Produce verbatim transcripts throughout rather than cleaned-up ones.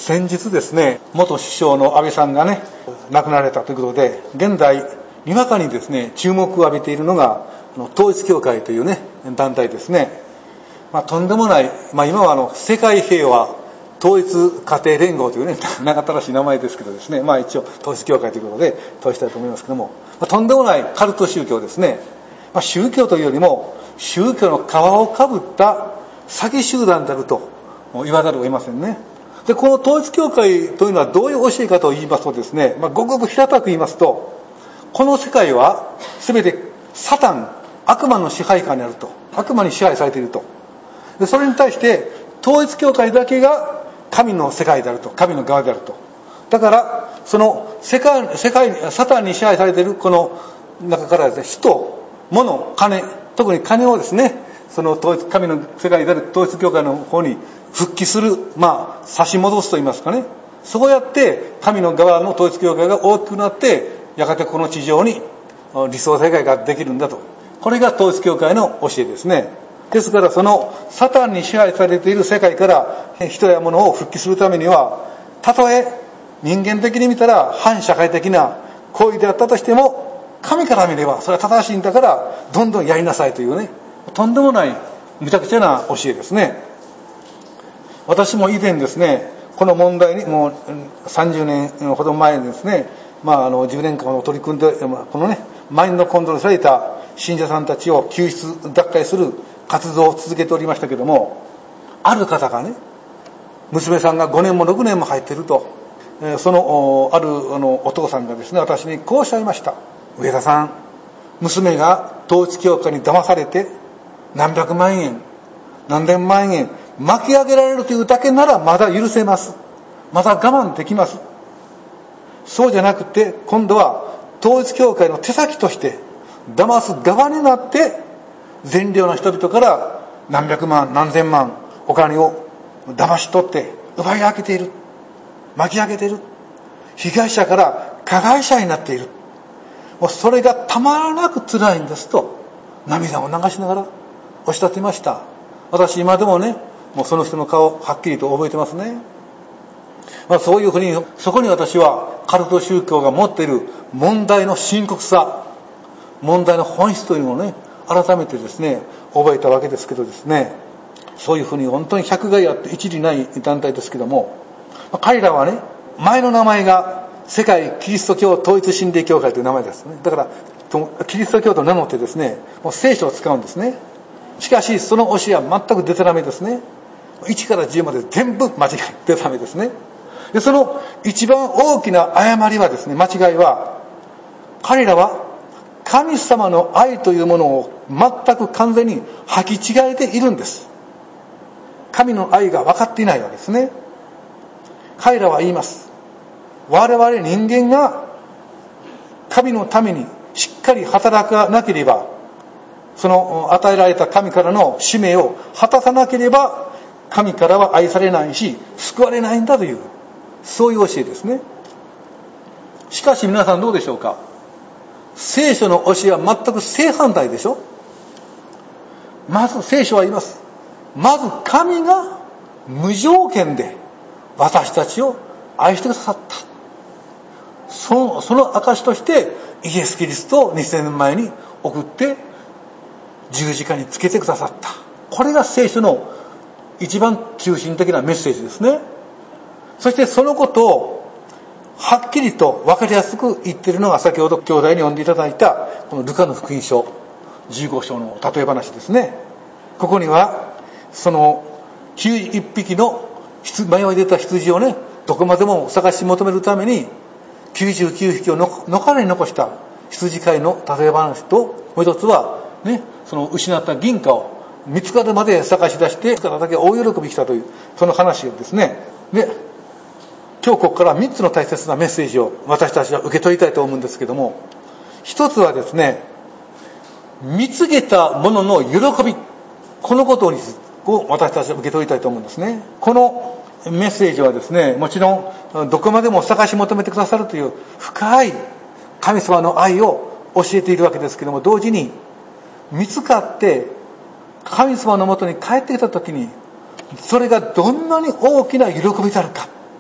先日ですね、元首相の安倍さんがね、亡くなられたということで、現在、にわかにですね、注目を浴びているのが、統一教会というね、団体ですね。まあ、とんでもない、まあ、今はあの、世界平和統一家庭連合というね、長ったらしい名前ですけどですね、まあ一応、統一教会ということで、統一したいと思いますけども、まあ、とんでもないカルト宗教ですね。まあ、宗教というよりも、宗教の皮をかぶった詐欺集団であると言わざるを得ませんね。で、この統一教会というのはどういう教えかと言いますとですね、まあ、ごくごく平たく言いますと、この世界は全てサタン、悪魔の支配下にあると。悪魔に支配されていると。で、それに対して、統一教会だけが神の世界であると。神の側であると。だから、その世界、世界、サタンに支配されているこの中からですね、人、物、金、特に金をですね、その統一、神の世界である統一教会の方に復帰する、まあ、差し戻すと言いますかね。そうやって、神の側の統一教会が大きくなって、やがてこの地上に理想世界ができるんだと。これが統一教会の教えですね。ですから、そのサタンに支配されている世界から人や物を復帰するためには、たとえ人間的に見たら反社会的な行為であったとしても、神から見ればそれは正しいんだから、どんどんやりなさいというね、とんでもないむちゃくちゃな教えですね。私も以前ですね、この問題にもうさんじゅうねんほど前にですね、まあ、あのじゅうねんかんを取り組んで、このね、マインドコントロールされた信者さんたちを救出脱会する活動を続けておりましたけども、ある方がね、娘さんがごねんもろくねんも入っていると、そのあるあのお父さんがですね、私にこうおっしゃいました。上田さん、娘が統一教会に騙されて何百万円何千万円巻き上げられるというだけならまだ許せます、まだ我慢できます。そうじゃなくて、今度は統一教会の手先として騙す側になって善良な人々から何百万何千万お金を騙し取って奪い上げている、巻き上げている、被害者から加害者になっている。もうそれがたまらなく辛いんですと涙を流しながらおっしゃっていました。私今でもね、もうその人の顔はっきりと覚えてますね。まあ、そういうふうに、そこに私はカルト宗教が持っている問題の深刻さ、問題の本質というのをね、改めてですね、覚えたわけですけどですね、そういうふうに本当に百害あって一理ない団体ですけども、彼らはね、前の名前が世界キリスト教統一真理教会という名前ですね。だからキリスト教と名乗ってですね、もう聖書を使うんですね。しかしその教えは全くデタラメですね。いちからじゅうまで全部間違いデタラメですね。で、その一番大きな誤りはですね、間違いは、彼らは神様の愛というものを全く完全に履き違えているんです。神の愛が分かっていないわけですね。彼らは言います。我々人間が神のためにしっかり働かなければ、その与えられた神からの使命を果たさなければ、神からは愛されないし救われないんだという、そういう教えですね。しかし皆さんどうでしょうか。聖書の教えは全く正反対でしょ。まず聖書は言います。まず神が無条件で私たちを愛してくださった。その、その証としてイエス・キリストをにせんねんまえに送って十字架につけてくださった。これが聖書の一番中心的なメッセージですね。そしてそのことをはっきりと分かりやすく言っているのが、先ほど兄弟に読んでいただいたこのルカの福音書じゅうご章の例え話ですね。ここにはそのきゅうじゅういっぴきの迷い出た羊をね、どこまでも探し求めるためにきゅうじゅうきゅうひきを野からに残した羊飼いの例え話と、もう一つはね、その失った銀貨を見つかるまで探し出して、だけ大喜びしたという、その話ですね。で、今日ここからみっつの大切なメッセージを私たちは受け取りたいと思うんですけども、一つはですね、見つけたものの喜び、このことを私たちは受け取りたいと思うんですね。このメッセージはですね、もちろんどこまでも探し求めてくださるという深い神様の愛を教えているわけですけども、同時に見つかって神様のもとに帰ってきたときに、それがどんなに大きな喜びであるか、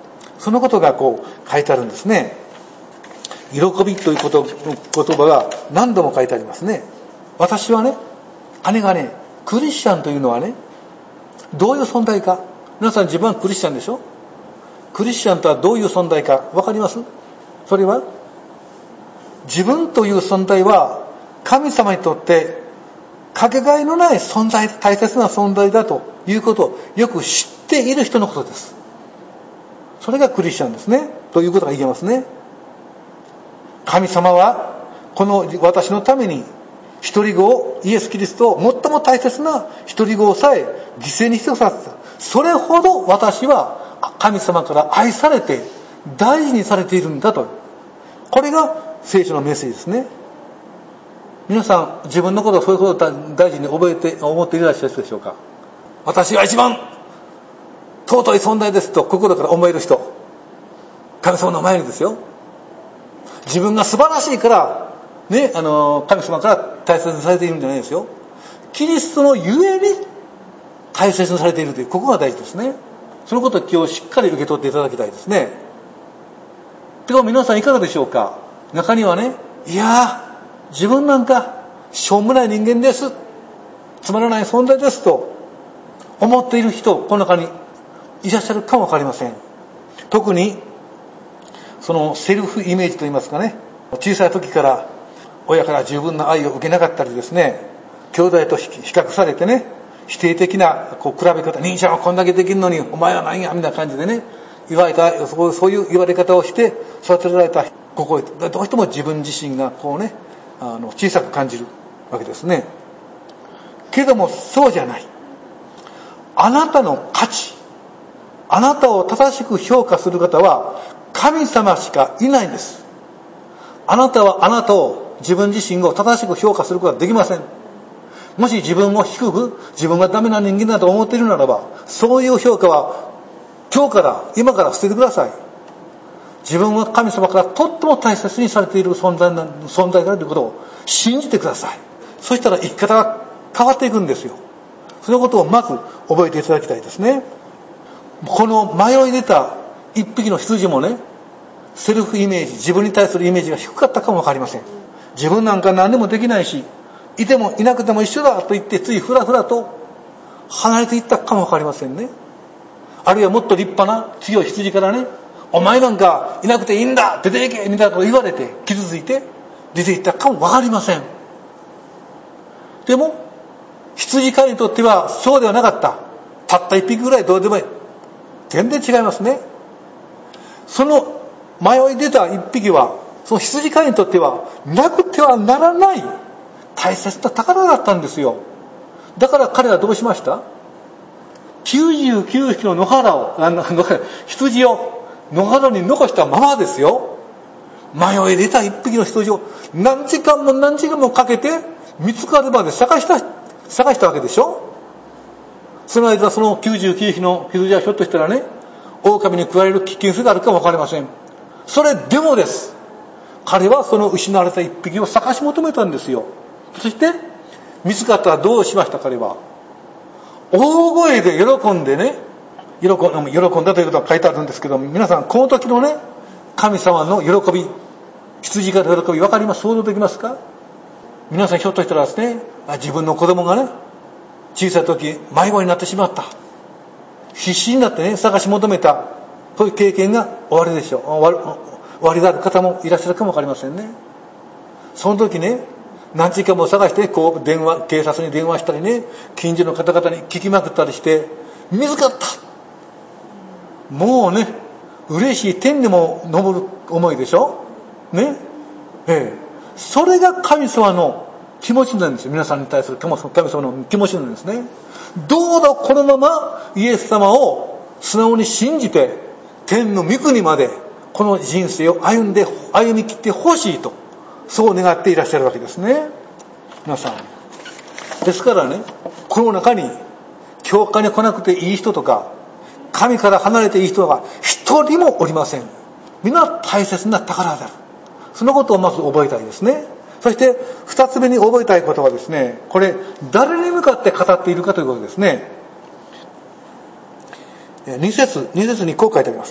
そのことがこう書いてあるんですね。喜びということ言葉が何度も書いてありますね。私はね、姉がね、クリスチャンというのはね、どういう存在か。皆さん自分はクリスチャンでしょ。クリスチャンとはどういう存在かわかります？それは自分という存在は神様にとってかけがえのない存在、大切な存在だということをよく知っている人のことです。それがクリスチャンですね。ということが言えますね。神様はこの私のために一人子を、イエス・キリストを最も大切な一人子をさえ犠牲にしてくださった。それほど私は神様から愛されて大事にされているんだと。これが聖書のメッセージですね。皆さん自分のことをそういうことを大事に覚えて思っていらっしゃるでしょうか。私が一番尊い存在ですと心から思える人、神様の前にですよ。自分が素晴らしいからね、あの神様から大切にされているんじゃないですよ。キリストのゆえに大切にされているという、ここが大事ですね。そのことを今日しっかり受け取っていただきたいですね。でも皆さんいかがでしょうか。中にはね、いや自分なんかしょうもない人間です、つまらない存在ですと思っている人、この中にいらっしゃるかもわかりません。特にそのセルフイメージといいますかね、小さい時から親から十分な愛を受けなかったりですね、兄弟と比較されてね、否定的なこう比べ方、兄ちゃんはこんだけできるのにお前は何やみたいな感じでね、言われた、そういう言われ方をして育てられたここ、どうしても自分自身がこうね、あの小さく感じるわけですね。けどもそうじゃない。あなたの価値、あなたを正しく評価する方は神様しかいないんです。あなたはあなたを、自分自身を正しく評価することはできません。もし自分を低く、自分がダメな人間だと思っているならば、そういう評価は今日から今から捨ててください。自分は神様からとっても大切にされている存在な存在であるということを信じてください。そしたら生き方が変わっていくんですよ。そのことをまず覚えていただきたいですね。この迷い出た一匹の羊もね、セルフイメージ、自分に対するイメージが低かったかもわかりません。自分なんか何でもできないし、いてもいなくても一緒だと言ってついふらふらと離れていったかもわかりませんね。あるいはもっと立派な強い羊からね、お前なんかいなくていいんだ、出ていけみたいなことを言われて傷ついて出ていったかもわかりません。でも羊飼いにとってはそうではなかった。たった一匹ぐらいどうでもいい。全然違いますね。その迷い出た一匹は、その羊飼いにとってはなくてはならない大切な宝だったんですよ。だから彼はどうしました？きゅうじゅうきゅうひきの野原を、あの羊を野原に残したままですよ。迷い出た一匹の羊を何時間も何時間もかけて見つかるまで探した探したわけでしょ。その間そのきゅうじゅうきゅうひきの羊はひょっとしたらね、狼に食われる危険性があるかもわかりません。それでもです、彼はその失われた一匹を探し求めたんですよ。そして見つかったらどうしました？彼は大声で喜んでね、喜ん、喜んだということが書いてあるんですけど、皆さんこの時のね、神様の喜び、羊が喜び分かります？想像できますか？皆さんひょっとしたらですね、自分の子供がね、小さい時迷子になってしまった、必死になってね探し求めた、そういう経験が終わりでしょう。終わり、終わりである方もいらっしゃるかもわかりませんね。その時ね、何時間も探してこう電話、警察に電話したりね、近所の方々に聞きまくったりして見つかった。もうね、嬉しい天にも昇る思いでしょね。ええ、それが神様の気持ちなんですよ。皆さんに対する神様の気持ちなんですね。どうぞこのままイエス様を素直に信じて天の御国までこの人生を歩んで歩み切ってほしいと、そう願っていらっしゃるわけですね。皆さんですからね、この中に教会に来なくていい人とか神から離れていい人が一人もおりません。皆大切な宝である。そのことをまず覚えたいですね。そして二つ目に覚えたいことはですね、これ誰に向かって語っているかということですね。二節、二節にこう書いてあります。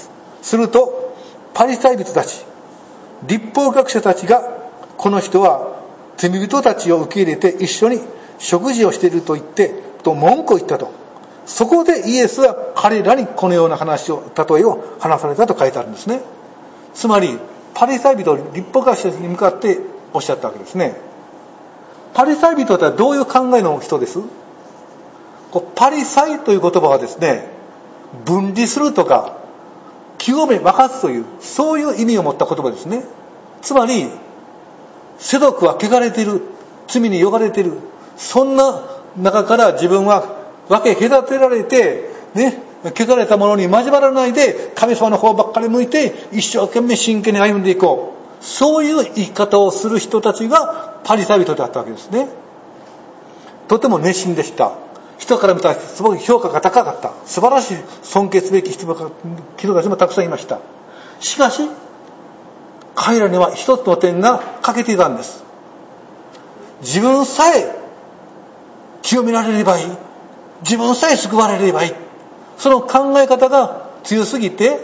するとパリサイ人たち、律法学者たちが、この人は罪人たちを受け入れて一緒に食事をしていると言ってと文句を言ったと。そこでイエスは彼らにこのような話を、例えを話されたと書いてあるんですね。つまりパリサイ人、律法学者に向かっておっしゃったわけですね。パリサイ人とはどういう考えの人です？パリサイという言葉はですね、分離するとか清め分かつという、そういう意味を持った言葉ですね。つまり世俗は汚れている、罪に汚れている、そんな中から自分は分け隔てられてね、汚れたものに交わらないで神様の方ばっかり向いて一生懸命真剣に歩んでいこう、そういう生き方をする人たちがパリサイ人だったわけですね。とても熱心でした。人から見たらすごい評価が高かった、素晴らしい尊敬すべき人たちもたくさんいました。しかし彼らには一つの点が欠けていたんです。自分さえ清められればいい、自分さえ救われればいい、その考え方が強すぎて、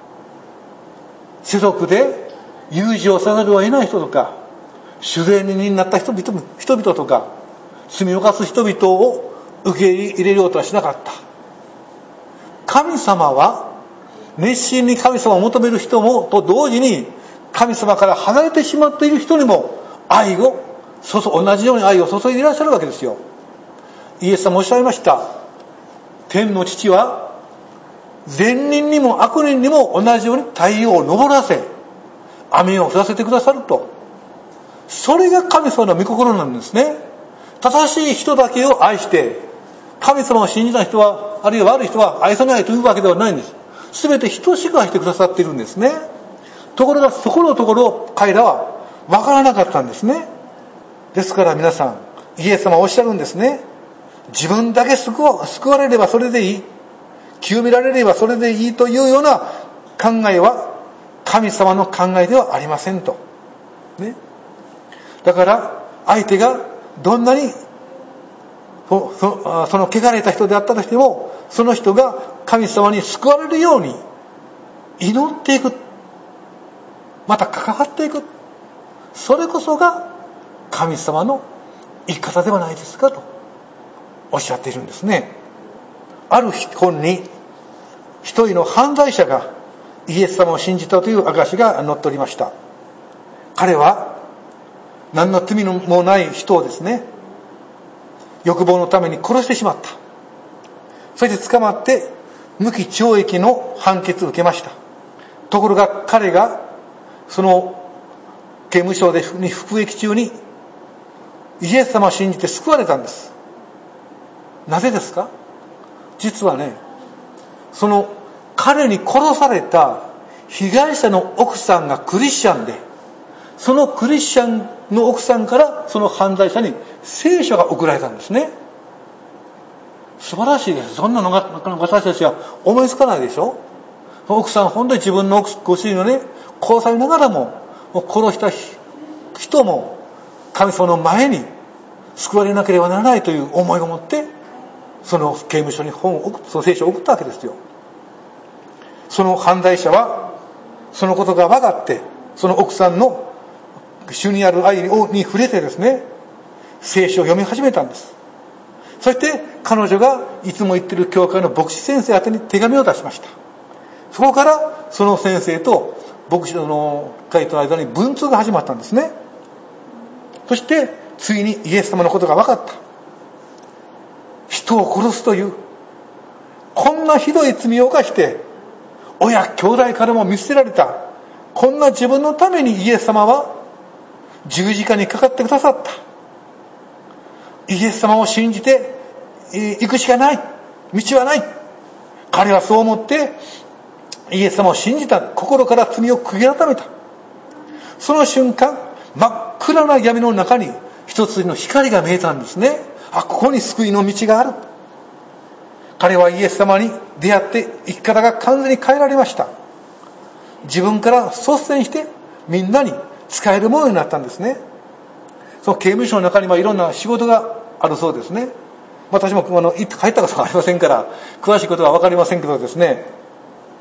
世俗で友情をさざるを得ない人とか、主税人になった人々、人々とか、罪を犯す人々を受け入れようとはしなかった。神様は熱心に神様を求める人もと同時に、神様から離れてしまっている人にも愛を注同じように愛を注いでいらっしゃるわけですよ。イエス様おっしゃいました。天の父は善人にも悪人にも同じように太陽を昇らせ雨を降らせてくださると。それが神様の御心なんですね。正しい人だけを愛して、神様を信じた人は、あるいは悪い人は愛さないというわけではないんです。すべて等しく愛してくださっているんですね。ところがそこのところ彼らは分からなかったんですね。ですから皆さん、イエス様はおっしゃるんですね。自分だけ救わ、救われればそれでいい、清められればそれでいいというような考えは神様の考えではありませんと、ね、だから相手がどんなにそ, そ, その汚れた人であったとしても、その人が神様に救われるように祈っていく、また関わっていく、それこそが神様の生き方ではないですかとおっしゃっているんですね。ある本に一人の犯罪者がイエス様を信じたという証が載っておりました。彼は何の罪もない人をですね、欲望のために殺してしまった。そして捕まって無期懲役の判決を受けました。ところが彼がその刑務所で服役中にイエス様を信じて救われたんです。なぜですか？実はね、その彼に殺された被害者の奥さんがクリスチャンで、そのクリスチャンの奥さんからその犯罪者に聖書が送られたんですね。素晴らしいです。そんなのがなかなか私たちは思いつかないでしょ。奥さん本当に自分のご主人をね殺されながらも、殺した人も神様の前に救われなければならないという思いを持ってその刑務所に本を送その聖書を送ったわけですよ。その犯罪者はそのことが分かって、その奥さんの主にある愛に触れてですね、聖書を読み始めたんです。そして彼女がいつも行っている教会の牧師先生宛てに手紙を出しました。そこからその先生と牧師の会との間に文通が始まったんですね。そしてついにイエス様のことが分かった。人を殺すというこんなひどい罪を犯して、親兄弟からも見捨てられたこんな自分のためにイエス様は十字架にかかってくださった。イエス様を信じて行くしかない、道はない。彼はそう思ってイエス様を信じた。心から罪を悔い改めた。その瞬間、真っ暗な闇の中に一つの光が見えたんですね。あ、ここに救いの道がある。彼はイエス様に出会って生き方が完全に変えられました。自分から率先してみんなに使えるものになったんですね。その刑務所の中にはいろんな仕事があるそうですね。私もあの入ったことがありませんから詳しいことは分かりませんけどですね、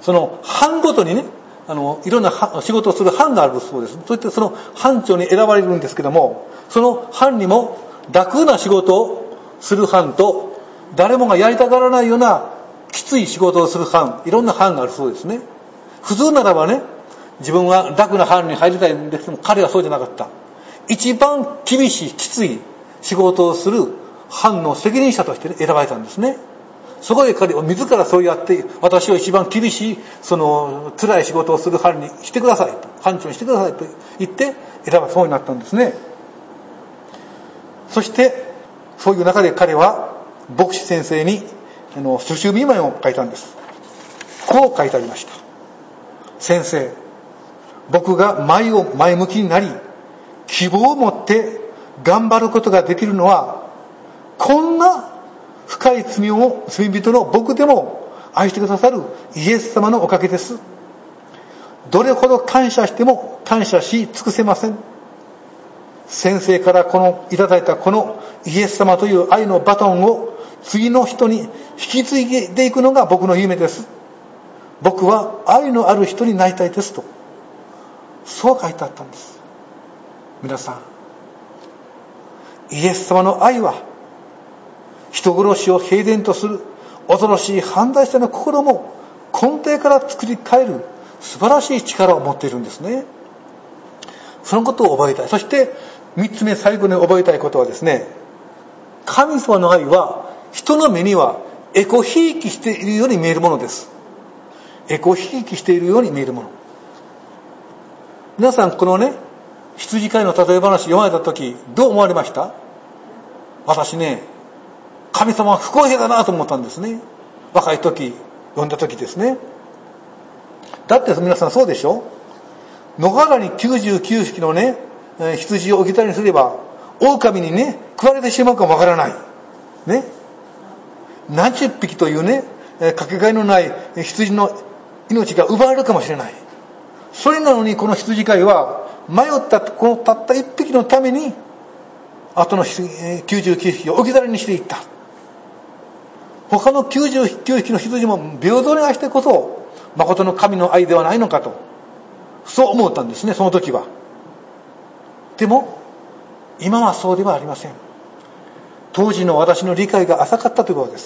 その班ごとにね、あのいろんな仕事をする班があるそうです。そしてその班長に選ばれるんですけども、その班にも楽な仕事をする班と、誰もがやりたがらないようなきつい仕事をする班、いろんな班があるそうですね。普通ならばね、自分は楽な班に入りたいんですけども、彼はそうじゃなかった。一番厳しいきつい仕事をする班の責任者として、ね、選ばれたんですね。そこで彼は自らそうやって、私を一番厳しいその辛い仕事をする班にしてくださいと、班長にしてくださいと言って選ばそうになったんですね。そしてそういう中で彼は牧師先生にあの書集見舞いを書いたんです。こう書いてありました。先生、僕が前を前向きになり希望を持って頑張ることができるのは、こんな深い罪を罪人の僕でも愛してくださるイエス様のおかげです。どれほど感謝しても感謝し尽くせません。先生からこのいただいたこのイエス様という愛のバトンを次の人に引き継いでいくのが僕の夢です。僕は愛のある人になりたいですと、そう書いてあったんです。皆さん、イエス様の愛は人殺しを平然とする恐ろしい犯罪者の心も根底から作り変える素晴らしい力を持っているんですね。そのことを覚えたい。そして三つ目、最後に覚えたいことはですね、神様の愛は人の目にはエコひいきしているように見えるものです。エコひいきしているように見えるもの。皆さん、このね、羊飼いの例え話読まれた時どう思われました？私ね、神様は不公平だなと思ったんですね。若い時読んだ時ですね。だって皆さんそうでしょ。野原にきゅうじゅうきゅうひきのね、羊を置きたりすれば狼にね食われてしまうかもわからないね。何十匹というね、かけがえのない羊の命が奪われるかもしれない。それなのにこの羊飼いは迷ったこのたった一匹のために後のきゅうじゅうきゅうひきを置き去りにしていった。他のきゅうじゅうきゅうひきの羊も平等に愛してこそ誠の神の愛ではないのかと、そう思ったんですね、その時は。でも今はそうではありません。当時の私の理解が浅かったということです。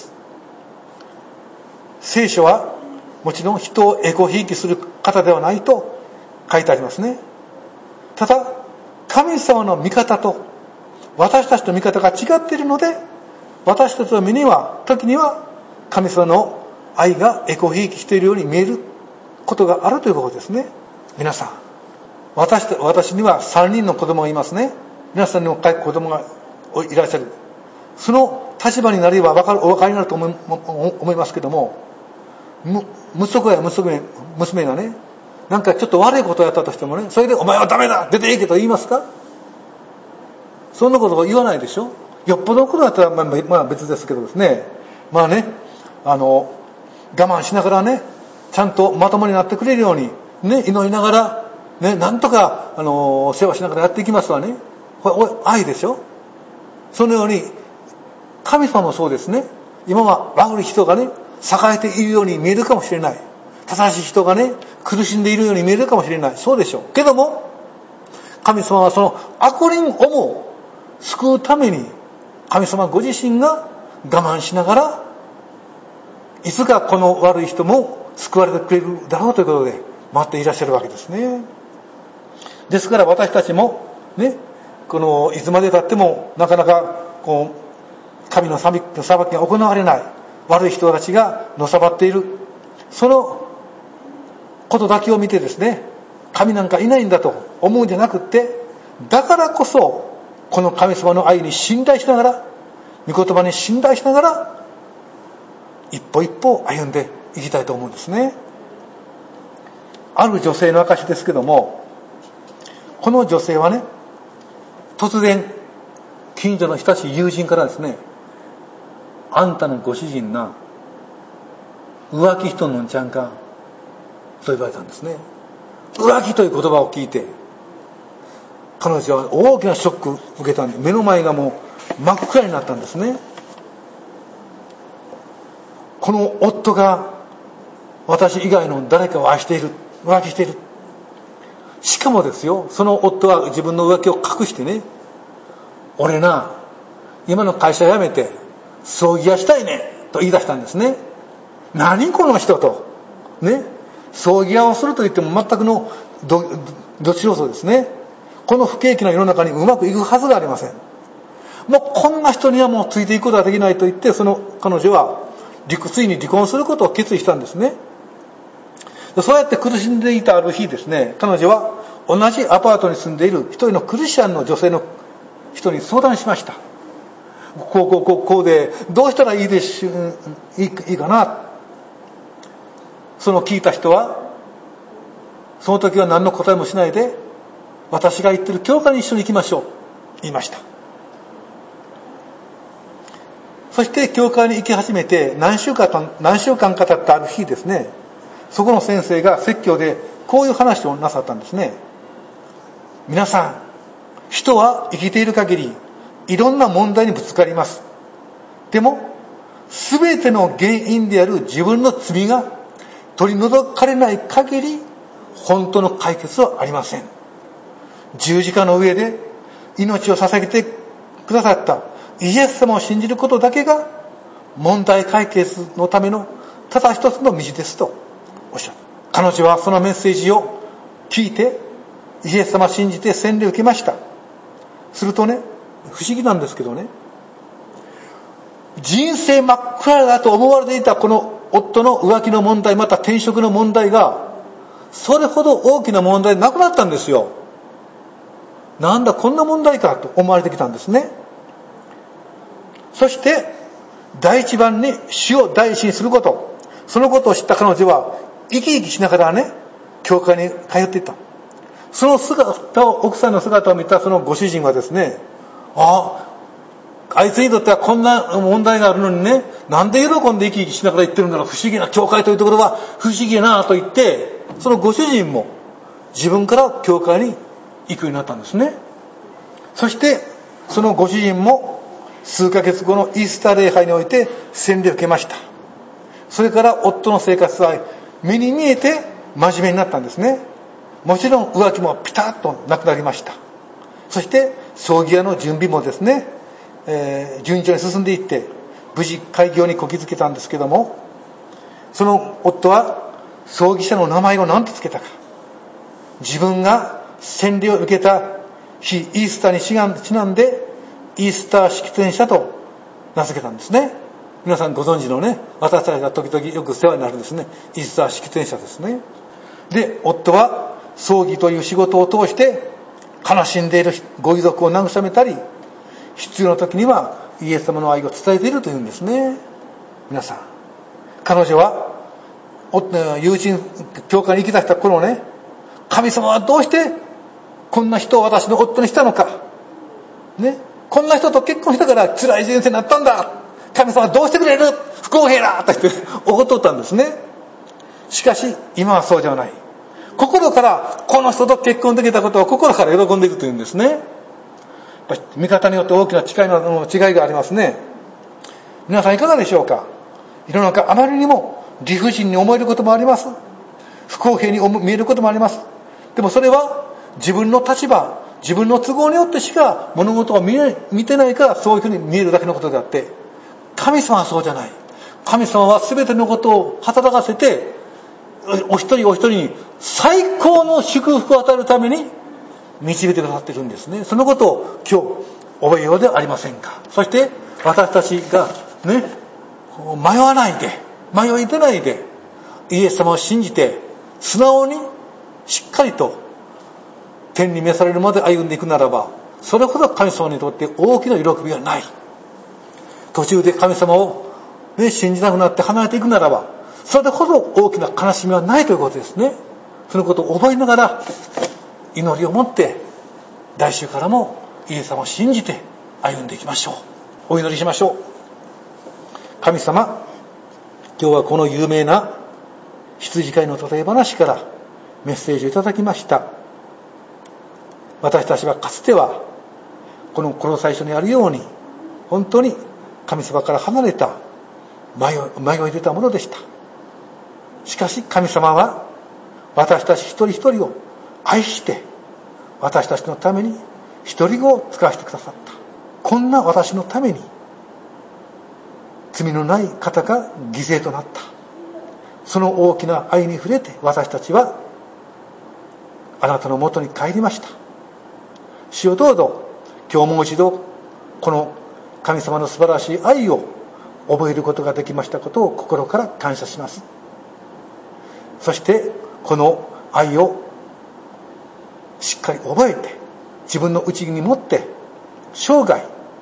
聖書はもちろん人をエコひいきする方ではないと書いてありますね。ただ神様の見方と私たちの見方が違っているので、私たちの目には時には神様の愛がエコひいきしているように見えることがあるということですね。皆さん、私と私にはさんにんの子供がいますね。皆さんにも子供がいらっしゃる。その立場になれば分かるお分かりになると思い、思いますけども、息子や娘、娘がね、なんかちょっと悪いことをやったとしてもね、それでお前はダメだ出ていけと言いますか？そんなことを言わないでしょ。よっぽどのことだったらまあ、まあ、別ですけどですね、まあね、あの我慢しながらね、ちゃんとまともになってくれるようにね、祈りながらね、なんとかあの世話しながらやっていきますわね。これ愛でしょ。そのように神様もそうですね。今は悪い人がね栄えているように見えるかもしれない。正しい人がね苦しんでいるように見えるかもしれない。そうでしょうけども、神様はその悪人をも救うために神様ご自身が我慢しながら、いつかこの悪い人も救われてくれるだろうということで待っていらっしゃるわけですね。ですから私たちもね、このいつまで経ってもなかなかこう神の裁きが行われない悪い人たちがのさばっている、そのことだけを見てですね、神なんかいないんだと思うんじゃなくって、だからこそこの神様の愛に信頼しながら、御言葉に信頼しながら一歩一歩歩んでいきたいと思うんですね。ある女性の証ですけども、この女性はね、突然近所の親しい友人からですね、あんたのご主人が浮気しとんのんちゃんかと言われたんですね。浮気という言葉を聞いて彼女は大きなショックを受けたんで、目の前がもう真っ暗になったんですね。この夫が私以外の誰かを愛している、浮気している。しかもですよ、その夫は自分の浮気を隠してね、俺な、今の会社辞めて葬儀屋したいねと言い出したんですね。何この人とね、葬儀屋をすると言っても全くの ど, ど素人ですね。この不景気な世の中にうまくいくはずがありません。もうこんな人にはもうついていくことができないと言って、その彼女はついに離婚することを決意したんですね。そうやって苦しんでいたある日ですね、彼女は同じアパートに住んでいる一人のクリスチャンの女性の人に相談しました。こうこうこうこうでどうしたらいいでしいいいいかな。その聞いた人はその時は何の答えもしないで、私が言ってる教会に一緒に行きましょう言いました。そして教会に行き始めて何週間何週間か経ったある日ですね、そこの先生が説教でこういう話をなさったんですね。皆さん、人は生きている限りいろんな問題にぶつかります。でも全ての原因である自分の罪が取り除かれない限り本当の解決はありません。十字架の上で命を捧げてくださったイエス様を信じることだけが問題解決のためのただ一つの道ですとおっしゃった。彼女はそのメッセージを聞いてイエス様を信じて洗礼を受けました。するとね、不思議なんですけどね、人生真っ暗だと思われていたこの夫の浮気の問題、また転職の問題がそれほど大きな問題なくなったんですよ。なんだこんな問題かと思われてきたんですね。そして第一番に主を第一にすること、そのことを知った彼女は生き生きしながらね、教会に通っていた。その姿を、奥さんの姿を見たそのご主人はですね、ああ、あいつにとってはこんな問題があるのにね、なんで喜んで生き生きしながら言ってるんだろう、不思議な教会というところは不思議やなと言って、そのご主人も自分から教会に行くようになったんですね。そしてそのご主人も数ヶ月後のイースター礼拝において洗礼を受けました。それから夫の生活は目に見えて真面目になったんですね。もちろん浮気もピタッとなくなりました。そして葬儀屋の準備もですね、えー、順調に進んでいって無事開業にこぎつけたんですけども、その夫は葬儀社の名前を何とつけたか、自分が洗礼を受けた日イースターにちなんでイースター式典者と名付けたんですね。皆さんご存知のね、私たちが時々よく世話になるですね、イースター式典者ですね。で、夫は葬儀という仕事を通して悲しんでいるご遺族を慰めたり、必要な時にはイエス様の愛を伝えているというんですね。皆さん、彼女は友人教会に行き出した頃ね、神様はどうしてこんな人を私の夫にしたのかね、こんな人と結婚したから辛い人生になったんだ、神様はどうしてくれる、不公平だと言って怒っとったんですね。しかし今はそうではない。心からこの人と結婚できたことを心から喜んでいるというんですね。やっぱり見方によって大きな違いの違いがありますね。皆さんいかがでしょうか。世の中あまりにも理不尽に思えることもあります。不公平に見えることもあります。でもそれは自分の立場、自分の都合によってしか物事を 見, 見てないからそういうふうに見えるだけのことであって、神様はそうじゃない。神様は全てのことを働かせてお一人お一人に最高の祝福を与えるために導いてくださっているんですね。そのことを今日覚えようではありませんか。そして私たちがね、迷わないで、迷い出ないでイエス様を信じて素直にしっかりと天に召されるまで歩んでいくならば、それほど神様にとって大きな喜びがない。途中で神様を、ね、信じなくなって離れていくならば、それほど大きな悲しみはないということですね。そのことを覚えながら祈りを持って来週からもイエス様を信じて歩んでいきましょう。お祈りしましょう。神様、今日はこの有名な羊飼いの例え話からメッセージをいただきました。私たちはかつてはこのこの最初にあるように本当に神様から離れた迷い出たものでした。 しかし神様は私たち一人一人を愛して私たちのために一人子を使わせてくださった。こんな私のために罪のない方が犠牲となった。その大きな愛に触れて私たちはあなたのもとに帰りました。主よ、どうぞ今日もう一度この神様の素晴らしい愛を覚えることができましたことを心から感謝します。そしてこの愛をしっかり覚えて自分の内に持って生涯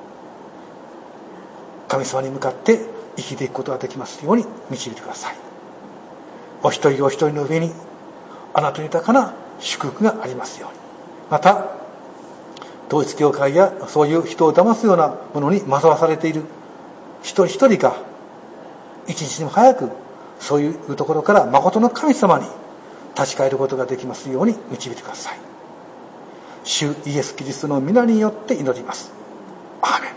神様に向かって生きていくことができますように導いてください。お一人お一人の上にあなたの豊かな祝福がありますように。また統一教会やそういう人を騙すようなものに惑わされている一人一人が一日も早くそういうところから誠の神様に立ち返ることができますように導いてください。主イエス・キリストの皆によって祈ります。アーメン。